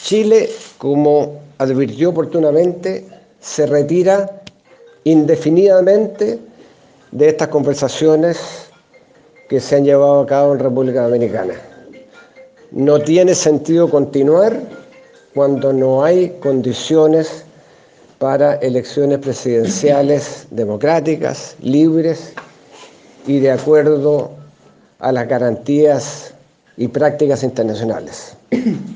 Chile, como advirtió oportunamente, se retira indefinidamente de estas conversaciones que se han llevado a cabo en República Dominicana. No tiene sentido continuar cuando no hay condiciones para elecciones presidenciales democráticas, libres y de acuerdo a las garantías y prácticas internacionales.